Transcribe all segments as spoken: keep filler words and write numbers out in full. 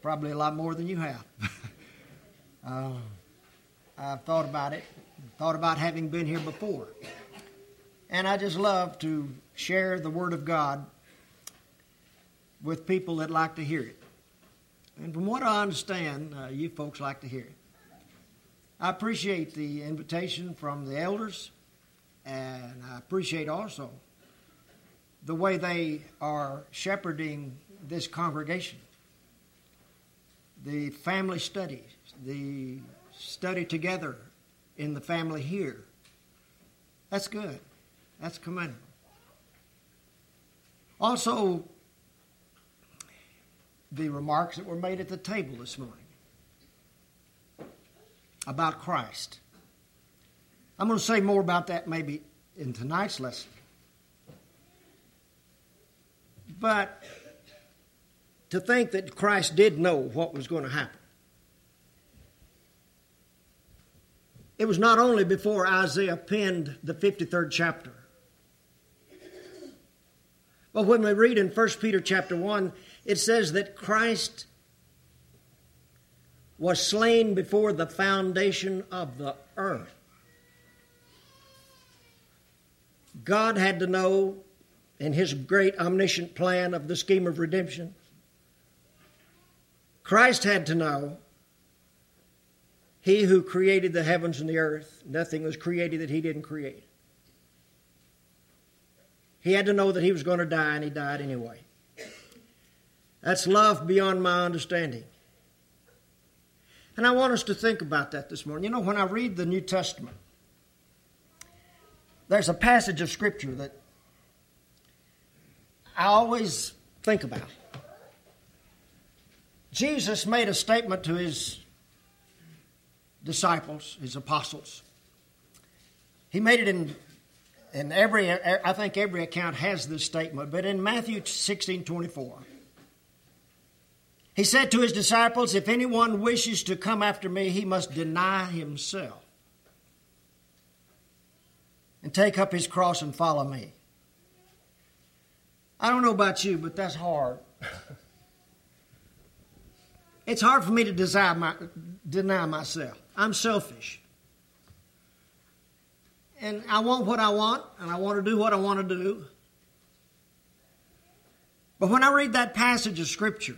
probably a lot more than you have. uh, I've thought about it, thought about having been here before. And I just love to share the Word of God with people that like to hear it. And from what I understand, uh, you folks like to hear it. I appreciate the invitation from the elders, and I appreciate also the way they are shepherding this congregation. The family studies, the study together in the family here. That's good. That's commendable. Also, the remarks that were made at the table this morning about Christ. I'm going to say more about that maybe in tonight's lesson. But to think that Christ did know what was going to happen. It was not only before Isaiah penned the fifty-third chapter. But when we read in First Peter chapter one, it says that Christ was slain before the foundation of the earth. God had to know in His great omniscient plan of the scheme of redemption. Christ had to know, He who created the heavens and the earth, nothing was created that He didn't create. He had to know that He was going to die, and He died anyway. That's love beyond my understanding. And I want us to think about that this morning. You know, when I read the New Testament, there's a passage of Scripture that I always think about. Jesus made a statement to His disciples, His apostles. He made it in, in every, I think every account has this statement, but in Matthew sixteen twenty-four, He said to His disciples, if anyone wishes to come after me, he must deny himself and take up his cross and follow me. I don't know about you, but that's hard. It's hard for me to desire my, deny myself. I'm selfish. And I want what I want, and I want to do what I want to do. But when I read that passage of Scripture,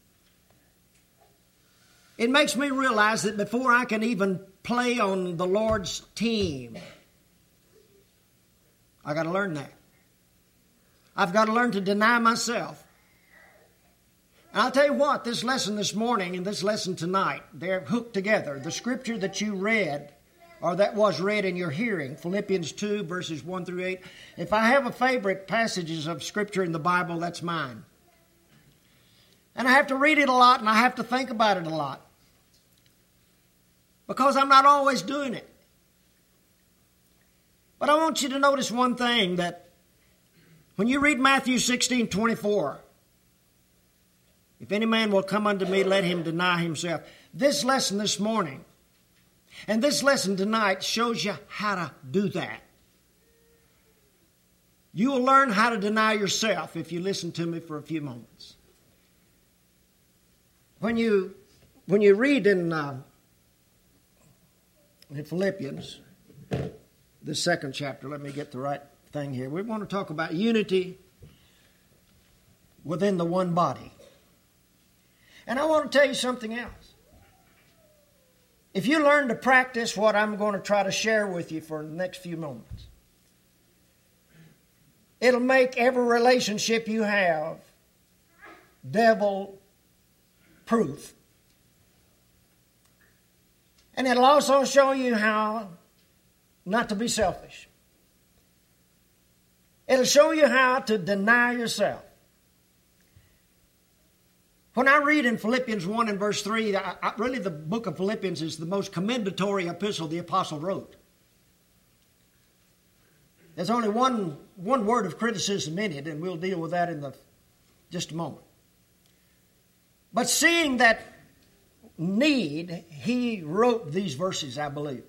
it makes me realize that before I can even play on the Lord's team, I got to learn that. I've got to learn to deny myself. And I'll tell you what, this lesson this morning and this lesson tonight, they're hooked together. The scripture that you read, or that was read in your hearing, Philippians two, verses one through eight. If I have a favorite passages of scripture in the Bible, that's mine. And I have to read it a lot, and I have to think about it a lot. Because I'm not always doing it. But I want you to notice one thing, that when you read Matthew sixteen twenty-four, if any man will come unto me, let him deny himself. This lesson this morning and this lesson tonight shows you how to do that. You will learn how to deny yourself if you listen to me for a few moments. When you when you read in, uh, in Philippians, the second chapter, let me get the right thing here. We want to talk about unity within the one body. And I want to tell you something else. If you learn to practice what I'm going to try to share with you for the next few moments, it'll make every relationship you have devil-proof. And it'll also show you how not to be selfish. It'll show you how to deny yourself. When I read in Philippians one and verse three, I, I, really the book of Philippians is the most commendatory epistle the apostle wrote. There's only one, one word of criticism in it, and we'll deal with that in the, just a moment. But seeing that need, he wrote these verses, I believe.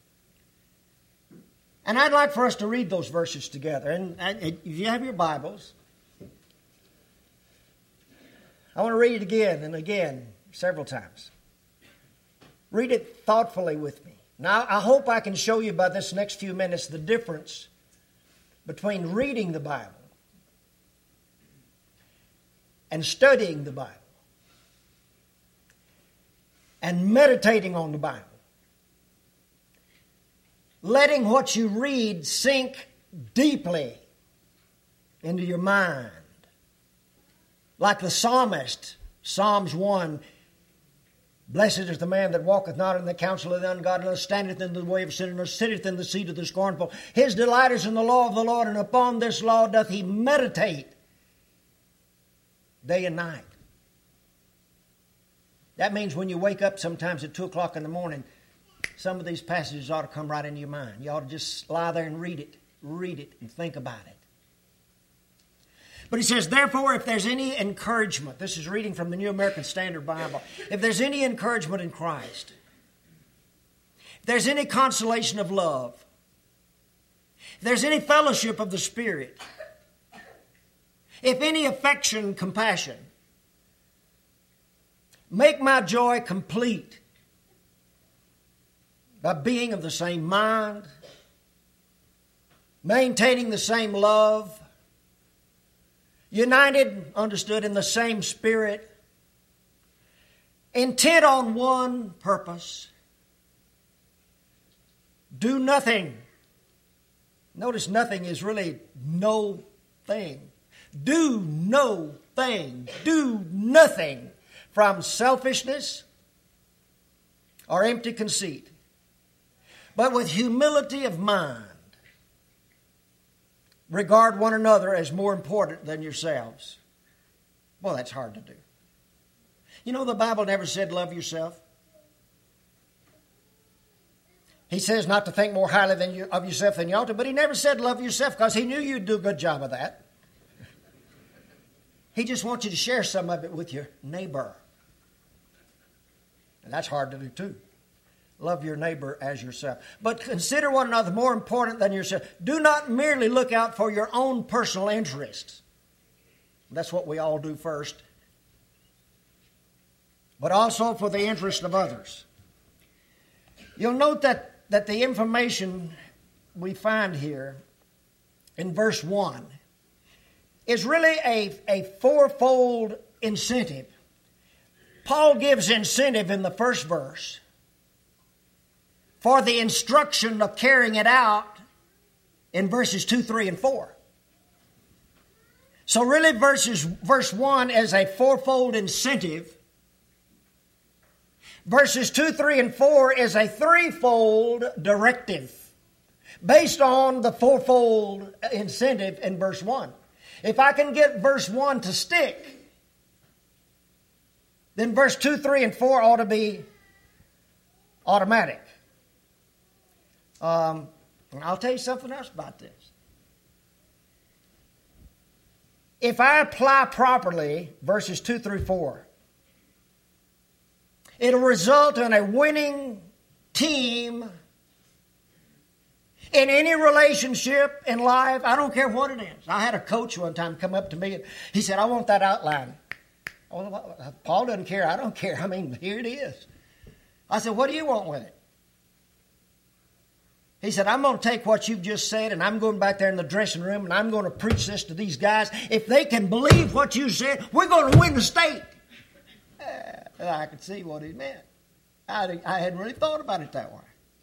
And I'd like for us to read those verses together. And, and if you have your Bibles, I want to read it again and again several times. Read it thoughtfully with me. Now, I hope I can show you by this next few minutes the difference between reading the Bible and studying the Bible and meditating on the Bible. Letting what you read sink deeply into your mind. Like the psalmist, Psalms one, blessed is the man that walketh not in the counsel of the ungodly, nor standeth in the way of sinners, nor sitteth in the seat of the scornful. His delight is in the law of the Lord, and upon this law doth he meditate day and night. That means when you wake up sometimes at two o'clock in the morning, some of these passages ought to come right into your mind. You ought to just lie there and read it, read it, and think about it. But he says, therefore, if there's any encouragement, this is reading from the New American Standard Bible, if there's any encouragement in Christ, if there's any consolation of love, if there's any fellowship of the Spirit, if any affection, compassion, make my joy complete by being of the same mind, maintaining the same love, united, understood, in the same spirit, intent on one purpose. Do nothing. Notice nothing is really no thing. Do no thing. Do nothing from selfishness or empty conceit, but with humility of mind, regard one another as more important than yourselves. Well, that's hard to do. You know, the Bible never said love yourself. He says not to think more highly than you, of yourself than you ought to, but he never said love yourself because he knew you'd do a good job of that. He just wants you to share some of it with your neighbor. And that's hard to do too. Love your neighbor as yourself. But consider one another more important than yourself. Do not merely look out for your own personal interests. That's what we all do first. But also for the interest of others. You'll note that, that the information we find here in verse one is really a, a fourfold incentive. Paul gives incentive in the first verse for the instruction of carrying it out in verses two, three, and four. So really verses, verse one is a fourfold incentive. Verses two, three, and four is a threefold directive based on the fourfold incentive in verse one. If I can get verse one to stick, then verse two, three, and four ought to be automatic. Um, I'll tell you something else about this. If I apply properly verses two through four, it'll result in a winning team in any relationship in life. I don't care what it is. I had a coach one time come up to me and he said, I want that outline. Oh, Paul doesn't care. I don't care. I mean, here it is. I said, what do you want with it? He said, I'm going to take what you've just said and I'm going back there in the dressing room and I'm going to preach this to these guys. If they can believe what you said, we're going to win the state. Uh, I could see what he meant. I, I hadn't really thought about it that way.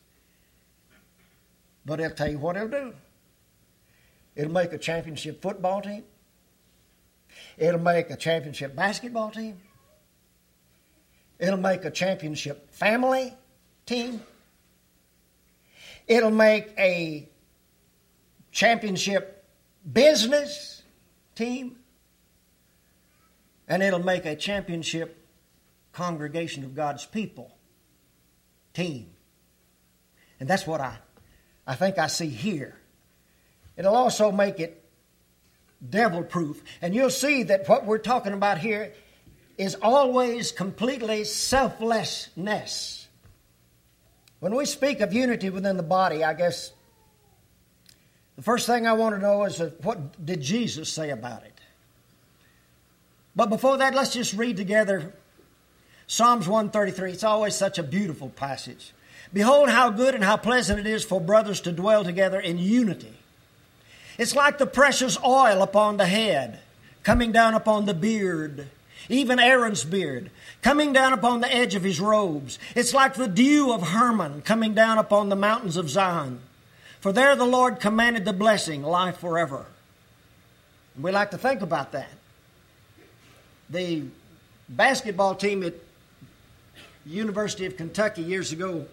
But I'll tell you what it'll do. It'll make a championship football team. It'll make a championship basketball team. It'll make a championship family team. It'll make a championship business team. And it'll make a championship congregation of God's people team. And that's what I, I think I see here. It'll also make it devil-proof. And you'll see that what we're talking about here is always completely selflessness. When we speak of unity within the body, I guess the first thing I want to know is what did Jesus say about it? But before that, let's just read together Psalms one thirty-three, it's always such a beautiful passage. Behold how good and how pleasant it is for brothers to dwell together in unity. It's like the precious oil upon the head, coming down upon the beard, even Aaron's beard, coming down upon the edge of his robes. It's like the dew of Hermon coming down upon the mountains of Zion. For there the Lord commanded the blessing, life forever. And we like to think about that. The basketball team at University of Kentucky years ago,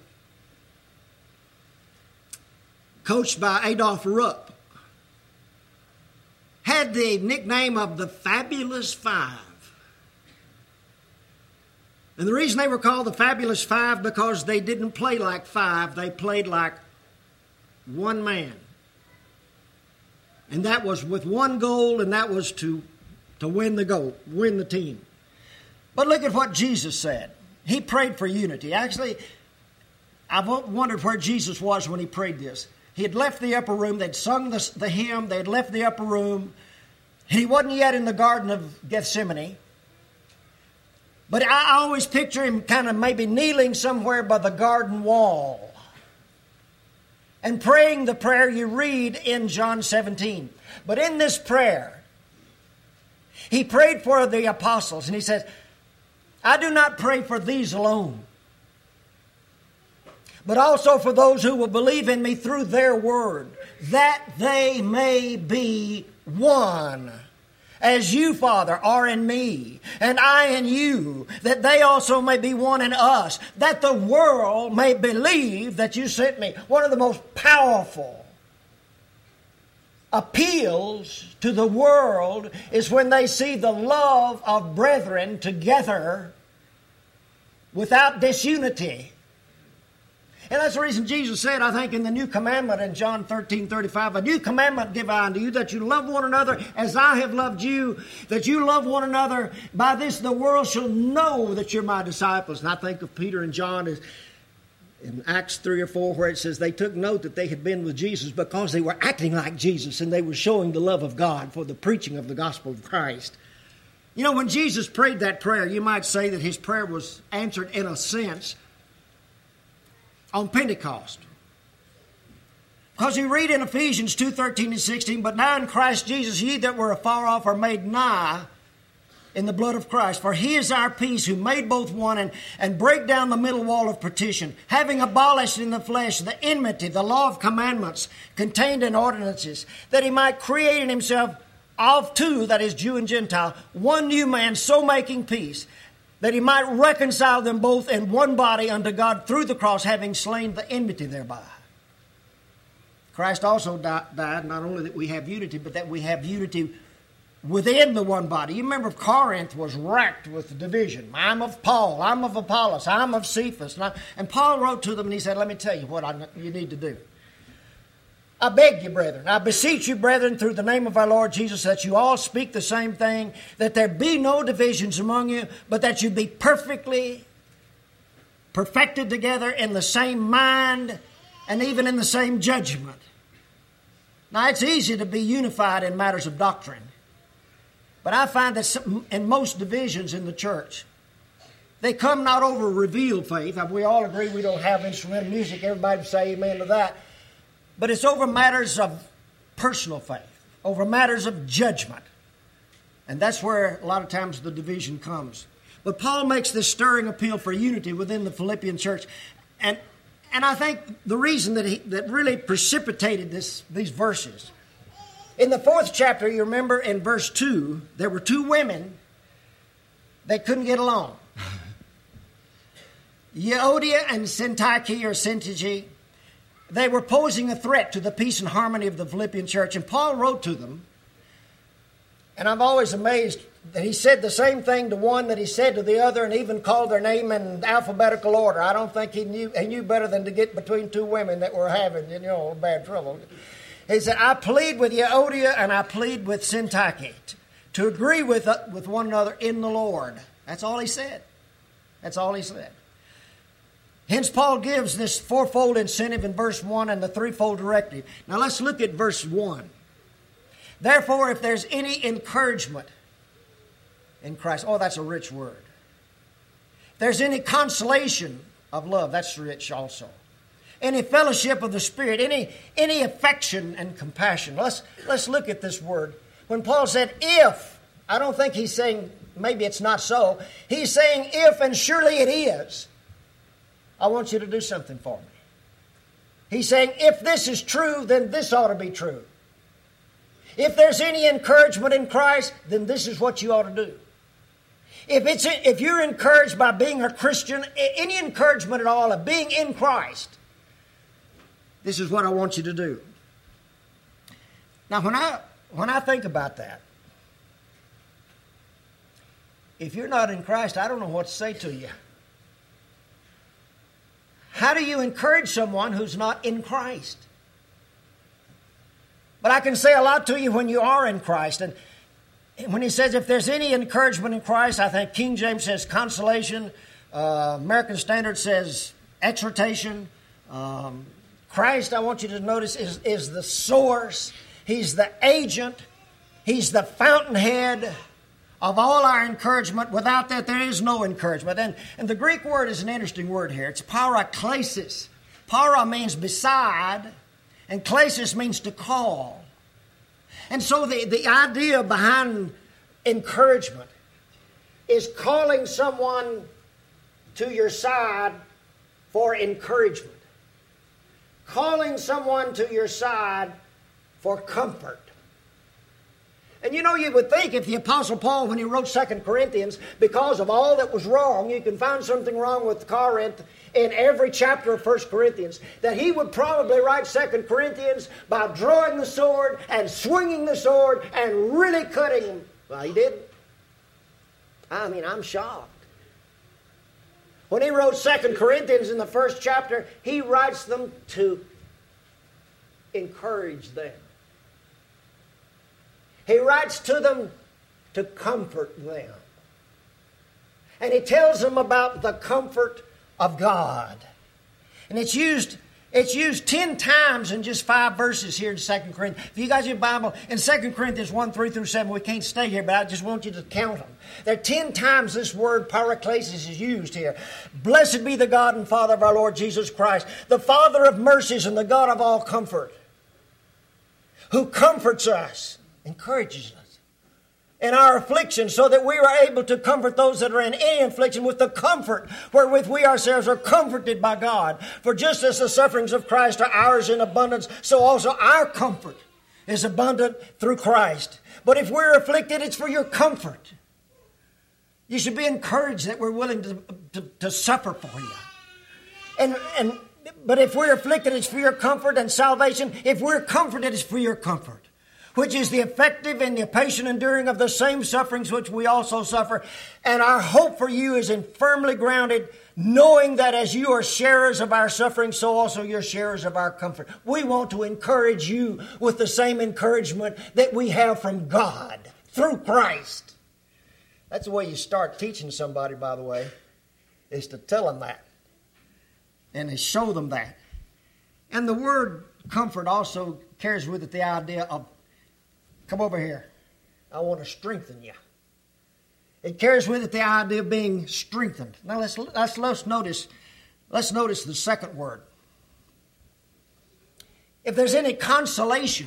coached by Adolph Rupp, had the nickname of the Fabulous Five. And the reason they were called the Fabulous Five, because they didn't play like five, they played like one man. And that was with one goal, and that was to, to win the goal, win the team. But look at what Jesus said. He prayed for unity. Actually, I've wondered where Jesus was when he prayed this. He had left the upper room. They'd sung the, the hymn. They had left the upper room. He wasn't yet in the Garden of Gethsemane. But I always picture him kind of maybe kneeling somewhere by the garden wall and praying the prayer you read in John seventeen. But in this prayer, he prayed for the apostles, and he says, I do not pray for these alone, but also for those who will believe in me through their word, that they may be one, as you, Father, are in me, and I in you, that they also may be one in us, that the world may believe that you sent me. One of the most powerful appeals to the world is when they see the love of brethren together without disunity. And that's the reason Jesus said, I think, in the new commandment in John thirteen thirty-five, a new commandment give I unto you, that you love one another as I have loved you, that you love one another. By this the world shall know that you're my disciples. And I think of Peter and John as in Acts three or four, where it says they took note that they had been with Jesus because they were acting like Jesus and they were showing the love of God for the preaching of the gospel of Christ. You know, when Jesus prayed that prayer, you might say that his prayer was answered in a sense on Pentecost. Because you read in Ephesians two thirteen and sixteen, but now in Christ Jesus, ye that were afar off are made nigh in the blood of Christ. For he is our peace, who made both one, and, and break down the middle wall of partition, having abolished in the flesh the enmity, the law of commandments contained in ordinances, that he might create in himself of two, that is Jew and Gentile, one new man, so making peace, that he might reconcile them both in one body unto God through the cross, having slain the enmity thereby. Christ also died, not only that we have unity, but that we have unity within the one body. You remember Corinth was racked with division. I'm of Paul, I'm of Apollos, I'm of Cephas. And, I, and Paul wrote to them and he said, let me tell you what I, you need to do. I beg you, brethren, I beseech you, brethren, through the name of our Lord Jesus, that you all speak the same thing, that there be no divisions among you, but that you be perfectly perfected together in the same mind and even in the same judgment. Now, it's easy to be unified in matters of doctrine, but I find that in most divisions in the church, they come not over revealed faith. We all agree we don't have instrumental music. Everybody would say amen to that. But it's over matters of personal faith, over matters of judgment. And that's where a lot of times the division comes. But Paul makes this stirring appeal for unity within the Philippian church. And and I think the reason that he that really precipitated this these verses, in the fourth chapter, you remember in verse two, there were two women that couldn't get along. Euodia and Syntyche or Syntyche. They were posing a threat to the peace and harmony of the Philippian church. And Paul wrote to them. And I'm always amazed that he said the same thing to one that he said to the other, and even called their name in alphabetical order. I don't think he knew he knew better than to get between two women that were having, you know, bad trouble. He said, I plead with Euodia and I plead with Syntyche to agree with, uh, with one another in the Lord. That's all he said. That's all he said. Hence, Paul gives this fourfold incentive in verse one and the threefold directive. Now, let's look at verse one. Therefore, if there's any encouragement in Christ. Oh, that's a rich word. If there's any consolation of love, that's rich also. Any fellowship of the Spirit, any, any affection and compassion. Let's, let's look at this word. When Paul said, if, I don't think he's saying maybe it's not so. He's saying if, and surely it is. I want you to do something for me. He's saying if this is true, then this ought to be true. If there's any encouragement in Christ, then this is what you ought to do. If it's if you're encouraged by being a Christian, any encouragement at all of being in Christ, this is what I want you to do. Now, when I when I think about that, if you're not in Christ, I don't know what to say to you. How do you encourage someone who's not in Christ? But I can say a lot to you when you are in Christ. And when he says, if there's any encouragement in Christ, I think King James says consolation. Uh, American Standard says exhortation. Um, Christ, I want you to notice, is, is the source. He's the agent. He's the fountainhead of all our encouragement. Without that, there is no encouragement. And, and the Greek word is an interesting word here. It's paraklesis. Para means beside, and klesis means to call. And so the, the idea behind encouragement is calling someone to your side for encouragement. Calling someone to your side for comfort. And you know, you would think if the Apostle Paul, when he wrote Second Corinthians, because of all that was wrong, you can find something wrong with Corinth in every chapter of First Corinthians, that he would probably write Second Corinthians by drawing the sword and swinging the sword and really cutting them. Well, he didn't. I mean, I'm shocked. When he wrote Second Corinthians in the first chapter, he writes them to encourage them. He writes to them to comfort them. And he tells them about the comfort of God. And it's used, it's used ten times in just five verses here in Second Corinthians. If you guys have your Bible, in Second Corinthians one, three through seven, we can't stay here, but I just want you to count them. There are ten times this word paraklesis is used here. Blessed be the God and Father of our Lord Jesus Christ, the Father of mercies and the God of all comfort, who comforts us, encourages us in our affliction, so that we are able to comfort those that are in any affliction with the comfort wherewith we ourselves are comforted by God. For just as the sufferings of Christ are ours in abundance, so also our comfort is abundant through Christ. But if we're afflicted, it's for your comfort. You should be encouraged that we're willing to, to, to suffer for you. And, and, but if we're afflicted, it's for your comfort and salvation. If we're comforted, it's for your comfort, which is the effective and the patient enduring of the same sufferings which we also suffer. And our hope for you is in firmly grounded, knowing that as you are sharers of our suffering, so also you're sharers of our comfort. We want to encourage you with the same encouragement that we have from God through Christ. That's the way you start teaching somebody, by the way, is to tell them that and to show them that. And the word comfort also carries with it the idea of, come over here, I want to strengthen you. It carries with it the idea of being strengthened. Now let's let's, let's notice let's notice the second word. If there's any consolation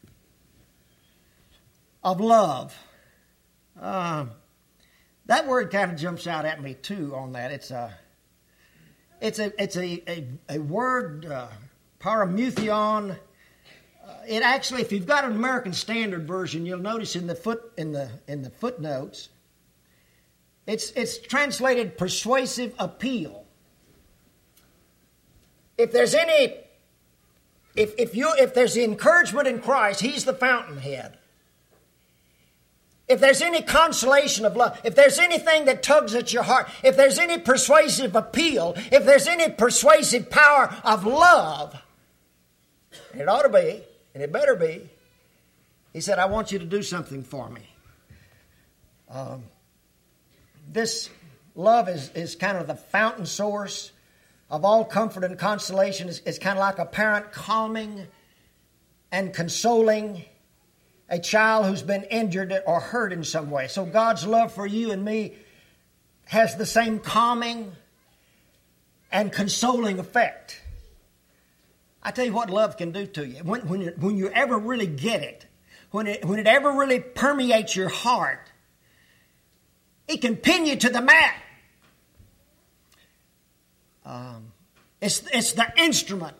of love, uh, that word kind of jumps out at me too. On that, it's a it's a it's a a, a word uh, paramuthion. It actually, if you've got an American Standard Version, you'll notice in the foot in the in the footnotes, it's it's translated persuasive appeal. If there's any, if if you if there's encouragement in Christ, He's the fountainhead. If there's any consolation of love, if there's anything that tugs at your heart, if there's any persuasive appeal, if there's any persuasive power of love, it ought to be. And it better be. He said, I want you to do something for me. Um, this love is, is kind of the fountain source of all comfort and consolation. It's, it's kind of like a parent calming and consoling a child who's been injured or hurt in some way. So God's love for you and me has the same calming and consoling effect. I tell you what love can do to you. When, when, you, when you ever really get it, when it, when it ever really permeates your heart, it can pin you to the mat. Um, it's, it's the instrument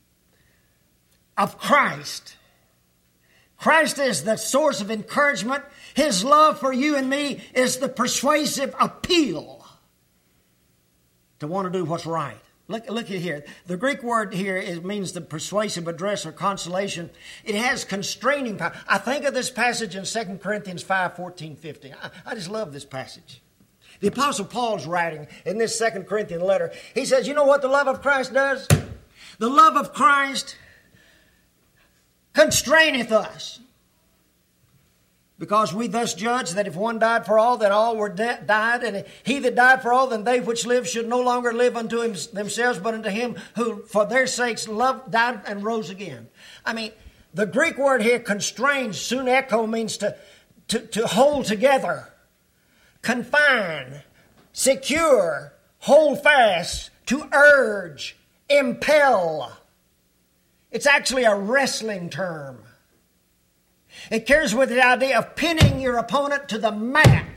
of Christ. Christ is the source of encouragement. His love for you and me is the persuasive appeal to want to do what's right. Look, look at here. The Greek word here is, means the persuasive address or consolation. It has constraining power. I think of this passage in Second Corinthians five, fourteen, fifteen. I, I just love this passage. The Apostle Paul's writing in this Second Corinthian letter. He says, you know what the love of Christ does? The love of Christ constraineth us. Because we thus judge that if one died for all, then all were de- died. And he that died for all, then they which live should no longer live unto him, themselves, but unto him who for their sakes loved, died, and rose again. I mean, the Greek word here, constrain, suneko, means to, to, to hold together, confine, secure, hold fast, to urge, impel. It's actually a wrestling term. It carries with it the idea of pinning your opponent to the mat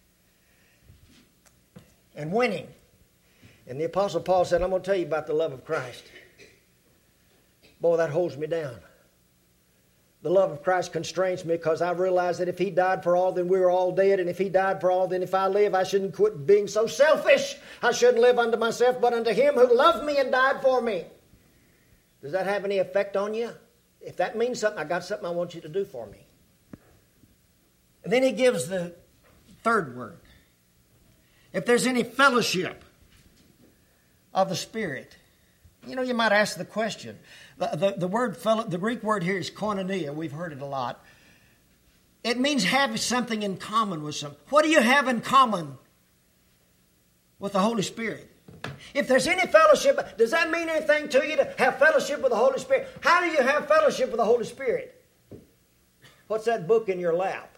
and winning. And the Apostle Paul said, I'm going to tell you about the love of Christ. Boy, that holds me down. The love of Christ constrains me because I realize that if He died for all, then we're all dead. And if He died for all, then if I live, I shouldn't quit being so selfish. I shouldn't live unto myself, but unto Him who loved me and died for me. Does that have any effect on you? If that means something, I got something I want you to do for me. And then he gives the third word. If there's any fellowship of the Spirit. You know, you might ask the question. The, the, the word, the Greek word here is koinonia. We've heard it a lot. It means having something in common with some. What do you have in common with the Holy Spirit? If there's any fellowship, does that mean anything to you to have fellowship with the Holy Spirit? How do you have fellowship with the Holy Spirit? What's that book in your lap?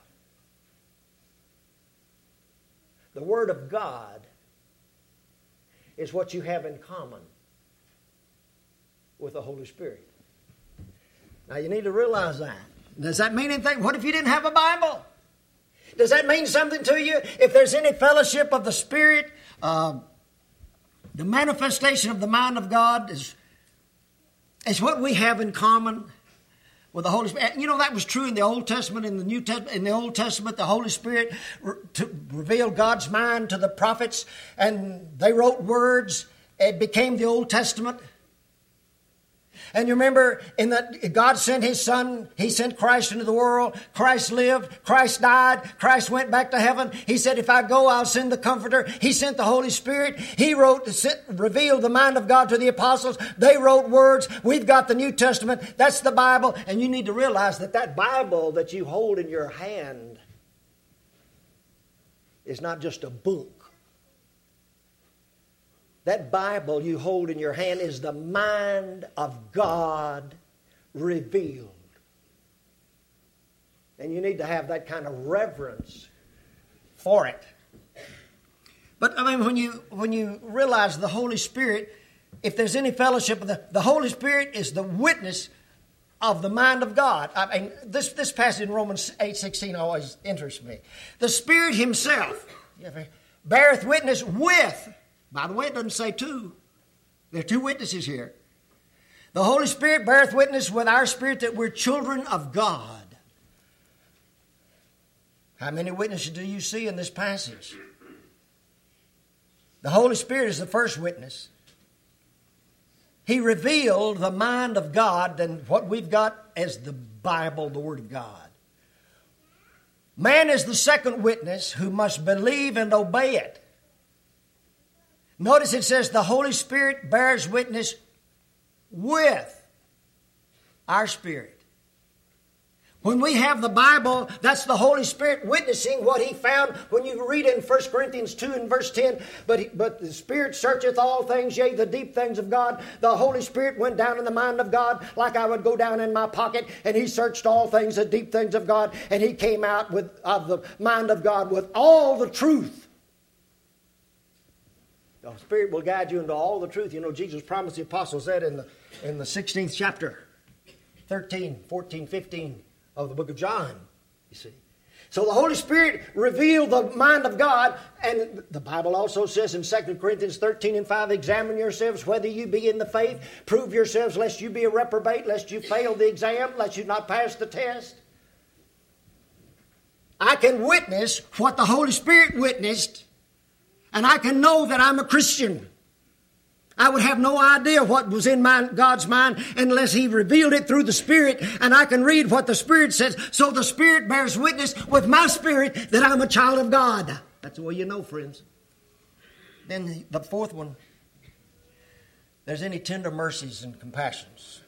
The Word of God is what you have in common with the Holy Spirit. Now you need to realize that. Does that mean anything? What if you didn't have a Bible? Does that mean something to you? If there's any fellowship of the Spirit, uh, the manifestation of the mind of God is, is what we have in common with the Holy Spirit. You know, that was true in the Old Testament, in the New Testament. In the Old Testament, the Holy Spirit re- to revealed God's mind to the prophets, and they wrote words. It became the Old Testament. And you remember, in that God sent His Son. He sent Christ into the world. Christ lived. Christ died. Christ went back to heaven. He said, if I go, I'll send the Comforter. He sent the Holy Spirit. He wrote, sent, revealed the mind of God to the apostles. They wrote words. We've got the New Testament. That's the Bible. And you need to realize that that Bible that you hold in your hand is not just a book. That Bible you hold in your hand is the mind of God revealed. And you need to have that kind of reverence for it. But I mean, when you when you realize the Holy Spirit, if there's any fellowship, the, the Holy Spirit is the witness of the mind of God. I mean, this, this passage in Romans eight sixteen always interests me. The Spirit Himself beareth witness with. By the way, it doesn't say two. There are two witnesses here. The Holy Spirit beareth witness with our spirit that we're children of God. How many witnesses do you see in this passage? The Holy Spirit is the first witness. He revealed the mind of God and what we've got as the Bible, the Word of God. Man is the second witness who must believe and obey it. Notice it says the Holy Spirit bears witness with our spirit. When we have the Bible, that's the Holy Spirit witnessing what He found. When you read in First Corinthians two and verse ten, but, he, but the Spirit searcheth all things, yea, the deep things of God. The Holy Spirit went down in the mind of God like I would go down in my pocket, and He searched all things, the deep things of God, and He came out with of the mind of God with all the truth The Spirit will guide you into all the truth. You know, Jesus promised the apostles that in the, in the sixteenth chapter, thirteen, fourteen, fifteen of the book of John, you see. So the Holy Spirit revealed the mind of God, and the Bible also says in Second Corinthians thirteen and five, examine yourselves whether you be in the faith, prove yourselves lest you be a reprobate, lest you fail the exam, lest you not pass the test. I can witness what the Holy Spirit witnessed, and I can know that I'm a Christian. I would have no idea what was in my, God's mind unless He revealed it through the Spirit, and I can read what the Spirit says. So the Spirit bears witness with my spirit that I'm a child of God. That's the way you know, friends. Then the, the fourth one, there's any tender mercies and compassions.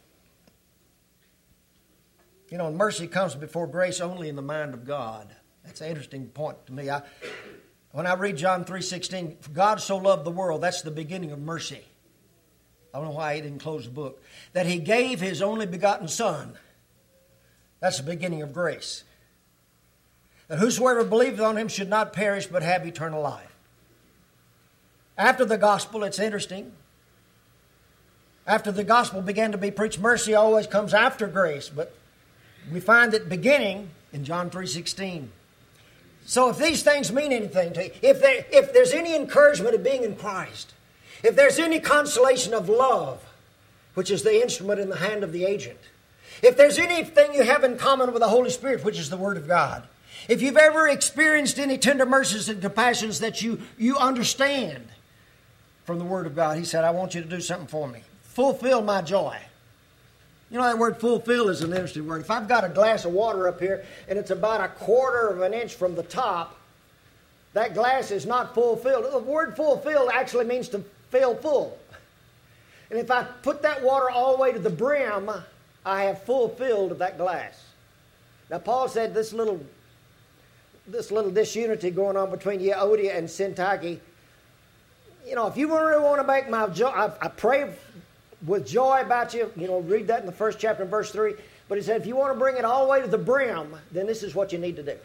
You know, mercy comes before grace only in the mind of God. That's an interesting point to me. I, when I read John three sixteen, God so loved the world, that's the beginning of mercy. I don't know why He didn't close the book. That He gave His only begotten Son. That's the beginning of grace. That whosoever believeth on Him should not perish but have eternal life. After the gospel, it's interesting. After the gospel began to be preached, mercy always comes after grace. But we find it beginning in John three sixteen. So if these things mean anything to you, if, there, if there's any encouragement of being in Christ, if there's any consolation of love, which is the instrument in the hand of the agent, if there's anything you have in common with the Holy Spirit, which is the Word of God, if you've ever experienced any tender mercies and compassions that you, you understand from the Word of God, He said, I want you to do something for me. Fulfill my joy. You know, that word fulfill is an interesting word. If I've got a glass of water up here and it's about a quarter of an inch from the top, that glass is not fulfilled. The word fulfill actually means to fill full. And if I put that water all the way to the brim, I have fulfilled that glass. Now, Paul said this little, this little disunity going on between Euodia and Syntyche, you know, if you really want to make my joy, I, I pray with joy about you. You know, read that in the first chapter in verse three. But he said, if you want to bring it all the way to the brim, then this is what you need to do.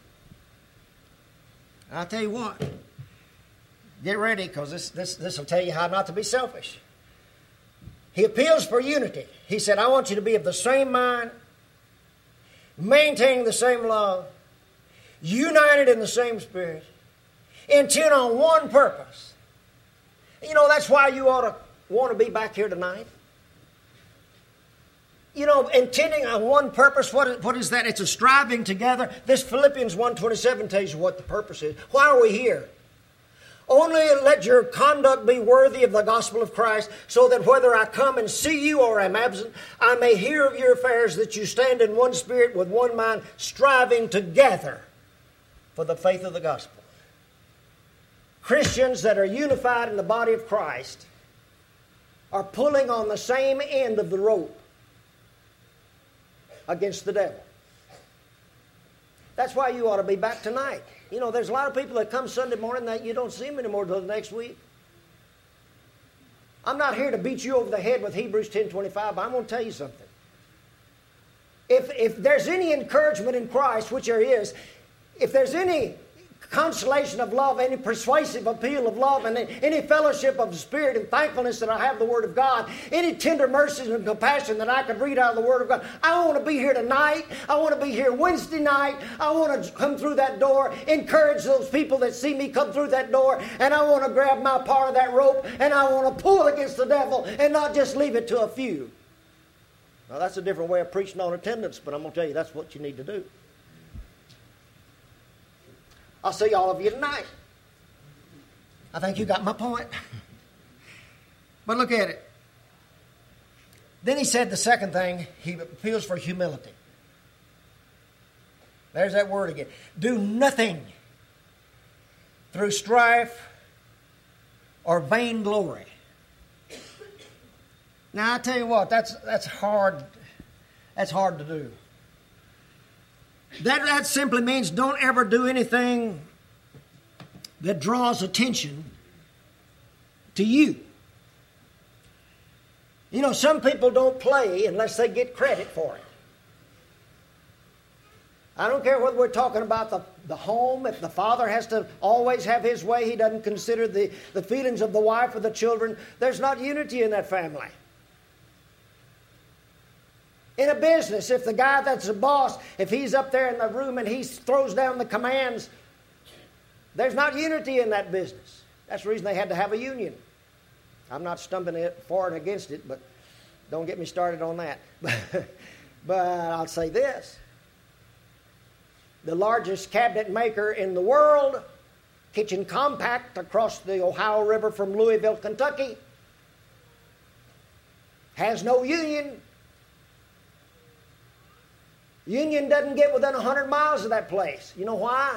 I'll tell you what. Get ready, because this, this, this will tell you how not to be selfish. He appeals for unity. He said, I want you to be of the same mind, maintaining the same love, united in the same spirit, intent on one purpose. You know, that's why you ought to want to be back here tonight. You know, intending on one purpose, what is, what is that? It's a striving together. This Philippians one twenty-seven tells you what the purpose is. Why are we here? Only let your conduct be worthy of the gospel of Christ, so that whether I come and see you or am absent, I may hear of your affairs, that you stand in one spirit with one mind, striving together for the faith of the gospel. Christians that are unified in the body of Christ are pulling on the same end of the rope against the devil. That's why you ought to be back tonight. You know, there's a lot of people that come Sunday morning that you don't see them anymore until the next week. I'm not here to beat you over the head with Hebrews ten twenty-five, but I'm going to tell you something. If, if there's any encouragement in Christ, which there is, if there's any consolation of love, any persuasive appeal of love, and any fellowship of the Spirit and thankfulness that I have the Word of God, any tender mercies and compassion that I could read out of the Word of God, I want to be here tonight. I want to be here Wednesday night. I want to come through that door, encourage those people that see me come through that door, and I want to grab my part of that rope, and I want to pull against the devil and not just leave it to a few. Now, that's a different way of preaching on attendance, but I'm going to tell you that's what you need to do. I'll see all of you tonight. I think you got my point. But look at it. Then he said the second thing, he appeals for humility. There's that word again. Do nothing through strife or vainglory. Now I tell you what, that's that's hard. That's hard to do. That, that simply means don't ever do anything that draws attention to you. You know, some people don't play unless they get credit for it. I don't care whether we're talking about the, the home. If the father has to always have his way, he doesn't consider the, the feelings of the wife or the children. There's not unity in that family. In a business, if the guy that's the boss, if he's up there in the room and he throws down the commands, there's not unity in that business. That's the reason they had to have a union. I'm not stumbling for and against it, but don't get me started on that. But I'll say this. The largest cabinet maker in the world, Kitchen Compact, across the Ohio River from Louisville, Kentucky, has no union. Union doesn't get within one hundred miles of that place. You know why?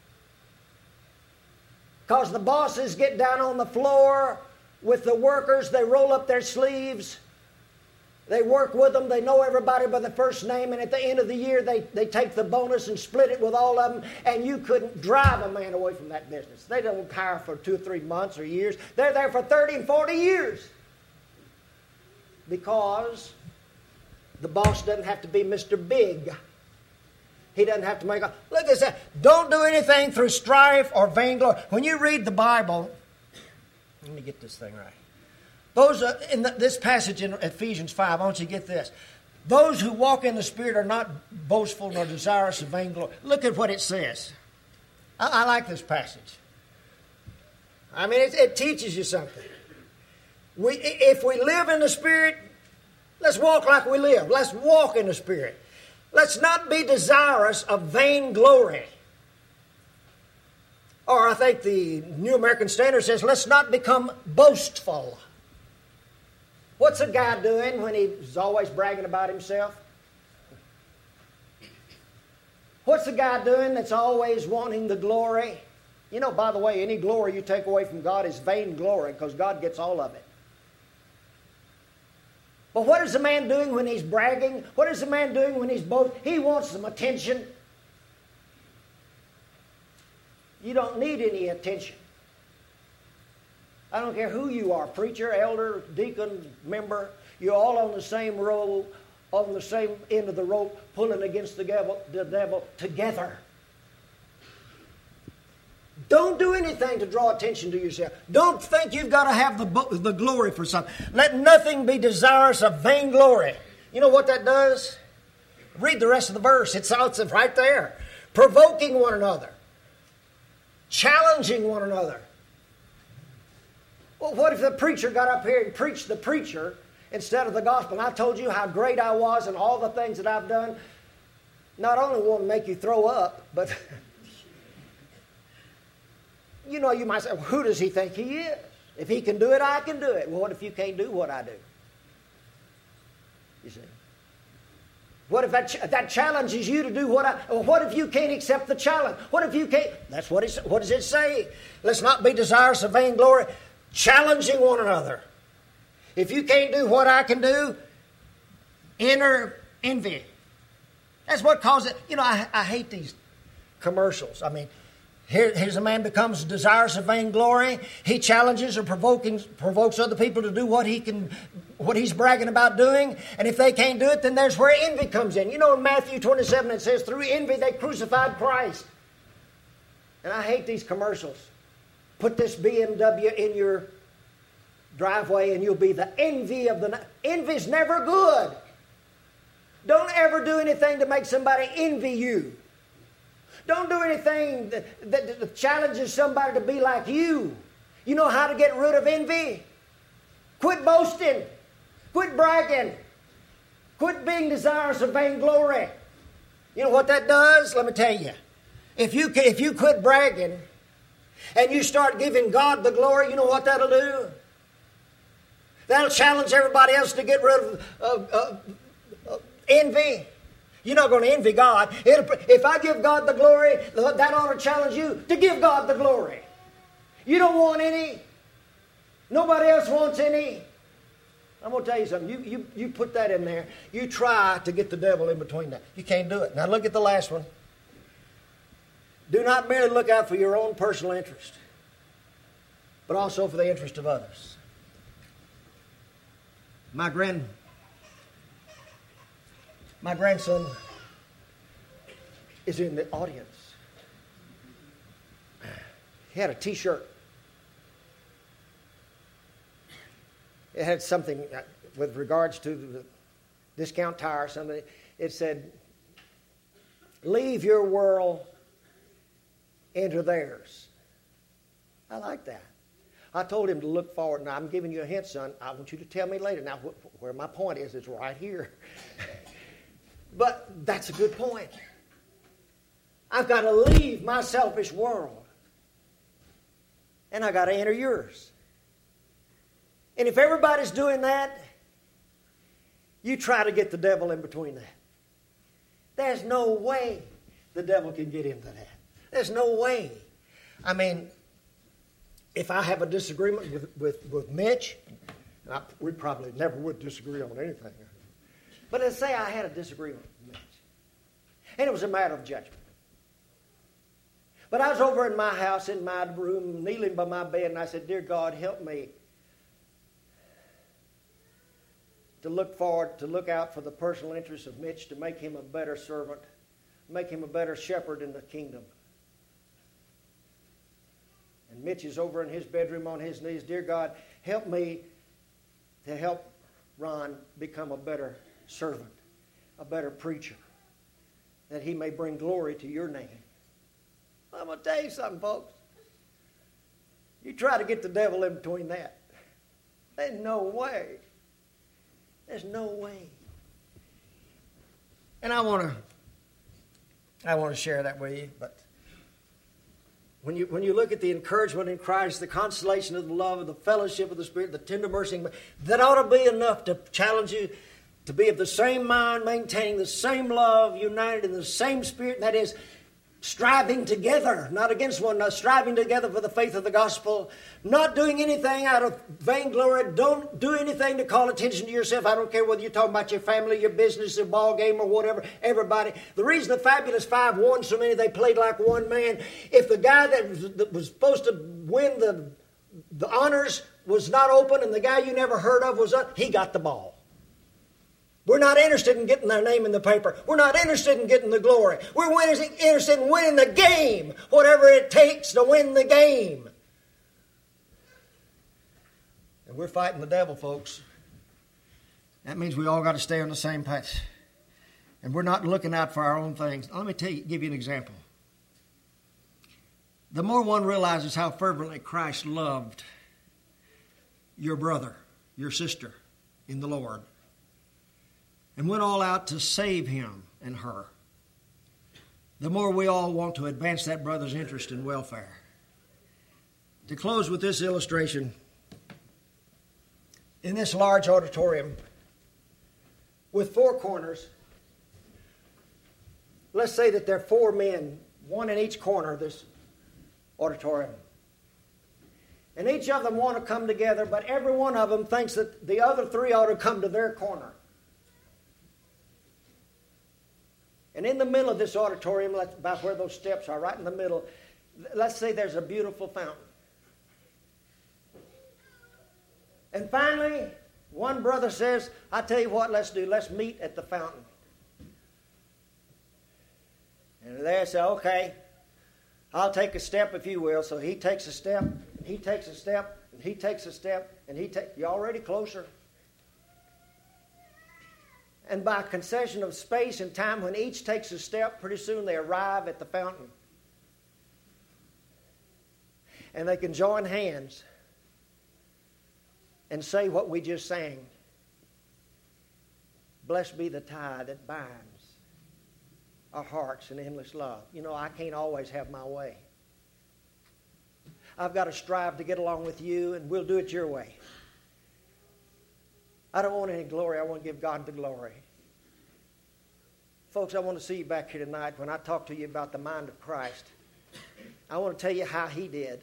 Because the bosses get down on the floor with the workers. They roll up their sleeves. They work with them. They know everybody by the first name. And at the end of the year, they, they take the bonus and split it with all of them. And you couldn't drive a man away from that business. They don't hire for two or three months or years. They're there for thirty and forty years. Because the boss doesn't have to be Mister Big. He doesn't have to make a... Look at that. Don't do anything through strife or vainglory. When you read the Bible... Let me get this thing right. Those uh, in the, this passage in Ephesians five, I want you to get this. Those who walk in the Spirit are not boastful nor desirous of vainglory. Look at what it says. I, I like this passage. I mean, it, it teaches you something. We, if we live in the Spirit, let's walk like we live. Let's walk in the Spirit. Let's not be desirous of vainglory. Or I think the New American Standard says, let's not become boastful. What's a guy doing when he's always bragging about himself? What's a guy doing that's always wanting the glory? You know, by the way, any glory you take away from God is vain glory because God gets all of it. But what is a man doing when he's bragging? What is a man doing when he's boasting? He wants some attention. You don't need any attention. I don't care who you are, preacher, elder, deacon, member. You're all on the same row, on the same end of the rope, pulling against the devil, the devil together. Don't do anything to draw attention to yourself. Don't think you've got to have the, the glory for something. Let nothing be desirous of vainglory. You know what that does? Read the rest of the verse. It's, it's right there. Provoking one another. Challenging one another. Well, what if the preacher got up here and preached the preacher instead of the gospel? And I told you how great I was and all the things that I've done. Not only want to make you throw up, but... You know, you might say, well, who does he think he is? If he can do it, I can do it. Well, what if you can't do what I do? You see? What if that, ch- that challenges you to do what I... Well, what if you can't accept the challenge? What if you can't... That's what, it's, what does it say? Let's not be desirous of vainglory, challenging one another. If you can't do what I can do, inner envy. That's what causes it. You know, I, I hate these commercials. I mean... Here, here's a man becomes desirous of vainglory. He challenges or provoking, provokes other people to do what he can, what he's bragging about doing. And if they can't do it, then there's where envy comes in. You know, in Matthew twenty-seven, it says, through envy they crucified Christ. And I hate these commercials. Put this B M W in your driveway and you'll be the envy of the night. Envy's never good. Don't ever do anything to make somebody envy you. Don't do anything that, that, that challenges somebody to be like you. You know how to get rid of envy? Quit boasting. Quit bragging. Quit being desirous of vainglory. You know what that does? Let me tell you. If you, if you quit bragging and you start giving God the glory, you know what that'll do? That'll challenge everybody else to get rid of uh, uh, uh, envy. You're not going to envy God. It'll, if I give God the glory, that ought to challenge you to give God the glory. You don't want any. Nobody else wants any. I'm going to tell you something. You, you, you put that in there. You try to get the devil in between that. You can't do it. Now look at the last one. Do not merely look out for your own personal interest, but also for the interest of others. My grand... My grandson is in the audience. He had a T-shirt. It had something with regards to the discount tire or something. It said, leave your world, enter theirs. I like that. I told him to look forward. Now, I'm giving you a hint, son. I want you to tell me later. Now, wh- where my point is, is right here. But that's a good point. I've got to leave my selfish world. And I got to enter yours. And if everybody's doing that, you try to get the devil in between that. There's no way the devil can get into that. There's no way. I mean, if I have a disagreement with, with, with Mitch, I, we probably never would disagree on anything. But let's say I had a disagreement with Mitch. And it was a matter of judgment. But I was over in my house, in my room, kneeling by my bed, and I said, dear God, help me to look forward, to look out for the personal interests of Mitch, to make him a better servant, make him a better shepherd in the kingdom. And Mitch is over in his bedroom on his knees. Dear God, help me to help Ron become a better servant, a better preacher, that he may bring glory to your name. I'm going to tell you something, folks. You try to get the devil in between that. There's no way. There's no way. And I want to I want to share that with you, but when you when you look at the encouragement in Christ, the consolation of the love, of the fellowship of the Spirit, the tender mercy, that ought to be enough to challenge you to be of the same mind, maintaining the same love, united in the same Spirit, and that is striving together, not against one another, striving together for the faith of the gospel, not doing anything out of vainglory. Don't do anything to call attention to yourself. I don't care whether you're talking about your family, your business, a ball game, or whatever, everybody. The reason the Fabulous Five won so many, they played like one man. If the guy that was, that was supposed to win the, the honors was not open and the guy you never heard of was up, he got the ball. We're not interested in getting their name in the paper. We're not interested in getting the glory. We're interested in winning the game, whatever it takes to win the game. And we're fighting the devil, folks. That means we all got to stay on the same path. And we're not looking out for our own things. Let me tell you, give you an example. The more one realizes how fervently Christ loved your brother, your sister in the Lord, and went all out to save him and her, the more we all want to advance that brother's interest and welfare. To close with this illustration, in this large auditorium with four corners, let's say that there are four men, one in each corner of this auditorium. And each of them want to come together, but every one of them thinks that the other three ought to come to their corner. And in the middle of this auditorium, about where those steps are, right in the middle, let's say there's a beautiful fountain. And finally, one brother says, I tell you what, let's do, let's meet at the fountain. And they say, okay, I'll take a step if you will. So he takes a step, and he takes a step, and he takes a step, and he takes, you already closer. And by concession of space and time, when each takes a step, pretty soon they arrive at the fountain. And they can join hands and say what we just sang. Blessed be the tie that binds our hearts in endless love. You know, I can't always have my way. I've got to strive to get along with you, and we'll do it your way. I don't want any glory. I want to give God the glory. Folks, I want to see you back here tonight when I talk to you about the mind of Christ. I want to tell you how he did.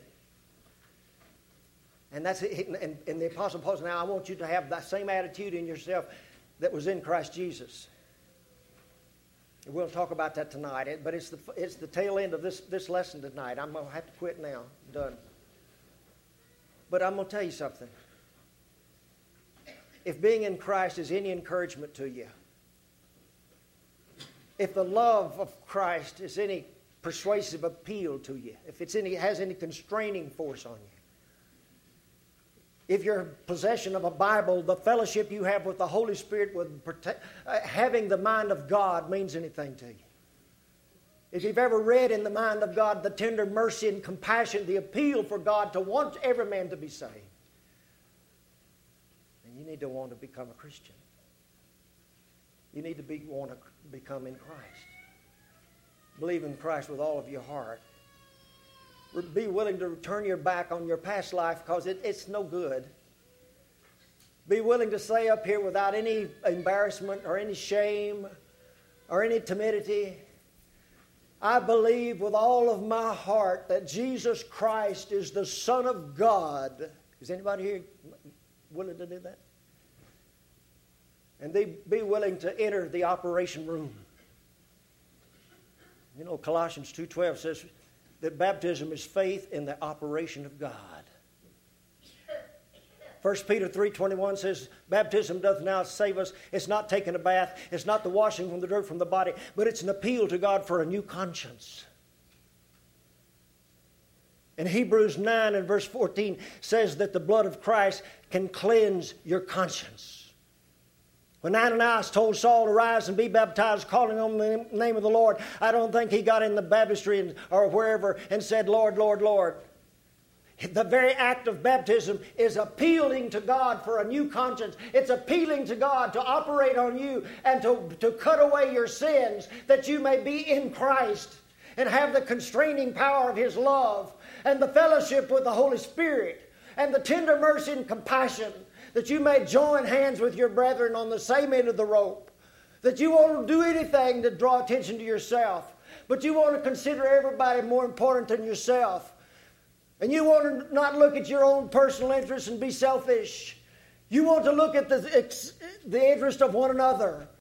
And that's and, and the Apostle Paul said, now I want you to have that same attitude in yourself that was in Christ Jesus. And we'll talk about that tonight. But it's the it's the tail end of this, this lesson tonight. I'm going to have to quit now. I'm done. But I'm going to tell you something. If being in Christ is any encouragement to you, if the love of Christ is any persuasive appeal to you, if it's any, has any constraining force on you, if your possession of a Bible, the fellowship you have with the Holy Spirit, with protect, uh, having the mind of God means anything to you. If you've ever read in the mind of God the tender mercy and compassion, the appeal for God to want every man to be saved, then you need to want to become a Christian. You need to be, want to become in Christ. Believe in Christ with all of your heart. Be willing to turn your back on your past life because it, it's no good. Be willing to say up here without any embarrassment or any shame or any timidity, I believe with all of my heart that Jesus Christ is the Son of God. Is anybody here willing to do that? And be, be willing to enter the operation room. You know, Colossians two twelve says that baptism is faith in the operation of God. First Peter three twenty-one says, baptism doth now save us. It's not taking a bath. It's not the washing from the dirt from the body, but it's an appeal to God for a new conscience. And Hebrews nine and verse fourteen says that the blood of Christ can cleanse your conscience. When Ananias told Saul to rise and be baptized, calling on the name of the Lord, I don't think he got in the baptistry or wherever and said, Lord, Lord, Lord. The very act of baptism is appealing to God for a new conscience. It's appealing to God to operate on you and to, to cut away your sins that you may be in Christ and have the constraining power of His love and the fellowship with the Holy Spirit and the tender mercy and compassion, that you may join hands with your brethren on the same end of the rope, that you won't do anything to draw attention to yourself, but you want to consider everybody more important than yourself, and you want to not look at your own personal interests and be selfish. You want to look at the, the interest of one another.